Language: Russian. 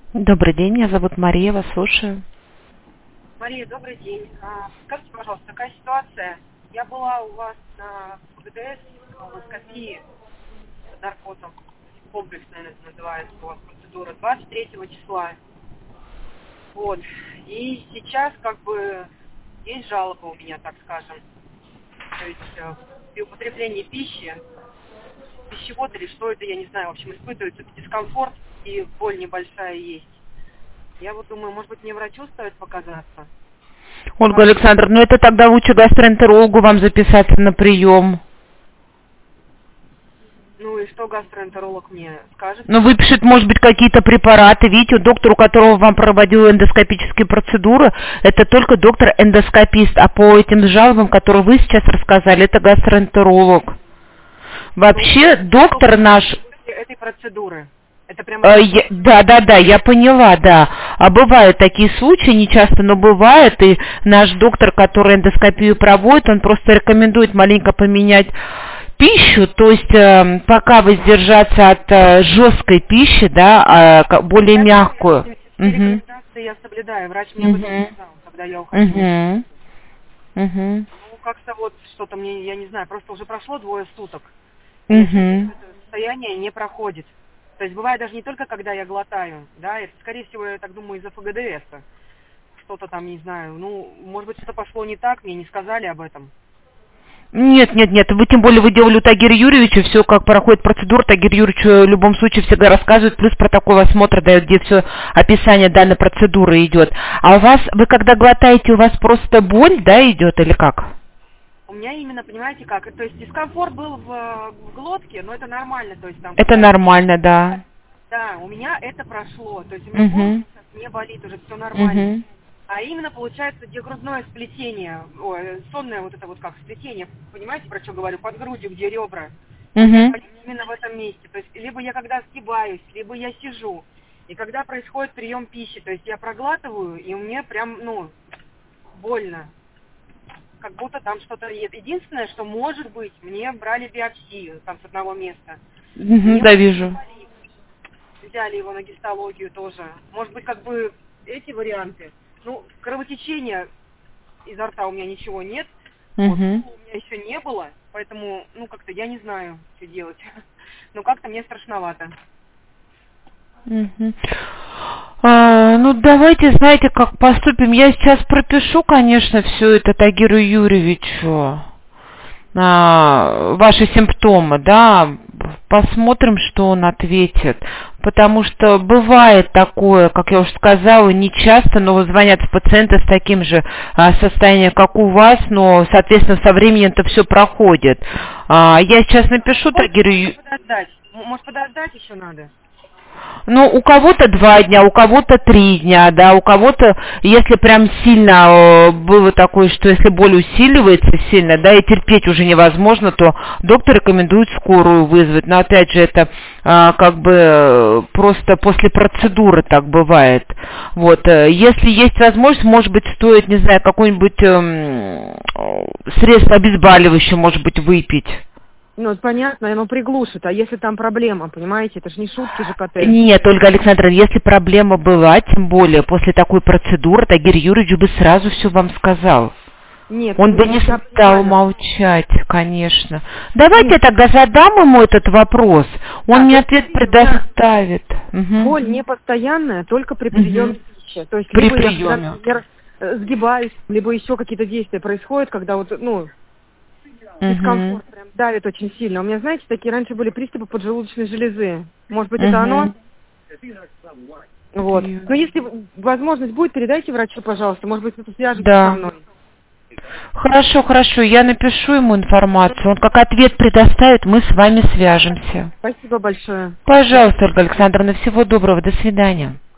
Добрый день, меня зовут Мария, вас слушаю. Мария, добрый день. Скажите, пожалуйста, такая ситуация. Я была у вас на ПГДС, эндоскопии с наркотом, комплексная это называется у вас процедура, 23 числа. Вот. И сейчас как бы есть жалоба у меня, так скажем. То есть при употреблении пищи, пищевод или что это, я не знаю, в общем, испытывается дискомфорт и боль небольшая есть. Я вот думаю, может быть, мне врачу стоит показаться? Ольга Александровна, ну это тогда лучше гастроэнтерологу вам записаться на прием. Ну и что гастроэнтеролог мне скажет? Ну выпишет, может быть, какие-то препараты. Видите, доктор, у которого вам проводил эндоскопические процедуры, это только доктор-эндоскопист. А по этим жалобам, которые вы сейчас рассказали, это гастроэнтеролог. Вообще, доктор наш... Этой процедуры. Это прямо... Да, я поняла, да. А бывают такие случаи, не часто, но бывает, и наш доктор, который эндоскопию проводит, он просто рекомендует маленько поменять пищу, то есть пока воздержаться от жесткой пищи, да, более мягкую. Рекомендации я соблюдаю, врач мне об этом сказал, когда я уходила. Ну, как-то вот что-то мне, я не знаю, просто уже прошло 2 суток. Это состояние не проходит. То есть бывает даже не только, когда я глотаю, да, это, скорее всего, я так думаю, из-за ФГДС-а. Что-то там, не знаю, ну, может быть, что-то пошло не так, мне не сказали об этом. Нет, вы тем более вы делали у Тагира Юрьевича, все как проходит процедура, Тагир Юрьевич в любом случае всегда рассказывает, плюс протокол осмотра дает, где все описание данной процедуры идет. А у вас, вы когда глотаете, у вас просто боль, да, идет или как? У меня именно, понимаете как, то есть дискомфорт был в глотке, но это нормально, то есть там... Это нормально, да. Да, у меня это прошло, то есть у меня не болит, уже все нормально. А именно получается грудное сплетение, сонное вот это вот как сплетение, понимаете, про что говорю, под грудью, где ребра. Именно в этом месте, то есть либо я когда сгибаюсь, либо я сижу. И когда происходит прием пищи, то есть я проглатываю, и мне прям, больно. Как будто там что-то есть. Единственное, что может быть, мне брали биопсию там с одного места. Да, вижу. Взяли его на гистологию тоже. Может быть, как бы эти варианты. Ну, кровотечения изо рта у меня ничего нет. Вот, у меня еще не было, поэтому, как-то я не знаю, что делать. Но как-то мне страшновато. Ну, давайте, знаете, как поступим. Я сейчас пропишу, конечно, все это Тагиру Юрьевичу, ваши симптомы, да, посмотрим, что он ответит. Потому что бывает такое, как я уже сказала, не часто, но звонят пациенты с таким же состоянием, как у вас, но, соответственно, со временем это все проходит. Я сейчас напишу Тагиру Юрьевичу. Может, подождать еще надо? Ну, у кого-то 2 дня, у кого-то 3 дня, да, у кого-то, если прям сильно было такое, что если боль усиливается сильно, да, и терпеть уже невозможно, то доктор рекомендует скорую вызвать. Но опять же, это как бы просто после процедуры так бывает. Вот, если есть возможность, может быть, стоит, не знаю, какое-нибудь средство обезболивающее, может быть, выпить. Ну, понятно, оно приглушит, а если там проблема, понимаете, это же не шутки же, ЖКТ. Нет, Ольга Александровна, если проблема была, тем более после такой процедуры, Тагир Юрьевич бы сразу все вам сказал. Нет, он бы не стал молчать, конечно. Давайте я тогда задам ему этот вопрос, он мне ответ предоставит. Боль не постоянная, только при приеме пищи. То есть при либо приеме. я, например, сгибаюсь, либо еще какие-то действия происходят, когда вот, дискомфорт прям давит очень сильно. У меня, знаете, такие раньше были приступы поджелудочной железы. Может быть, это оно? Вот. Но если возможность будет, передайте врачу, пожалуйста. Может быть, это свяжется со мной. Хорошо, я напишу ему информацию. Он как ответ предоставит, мы с вами свяжемся. Спасибо большое. Пожалуйста, Ольга Александровна, всего доброго, до свидания.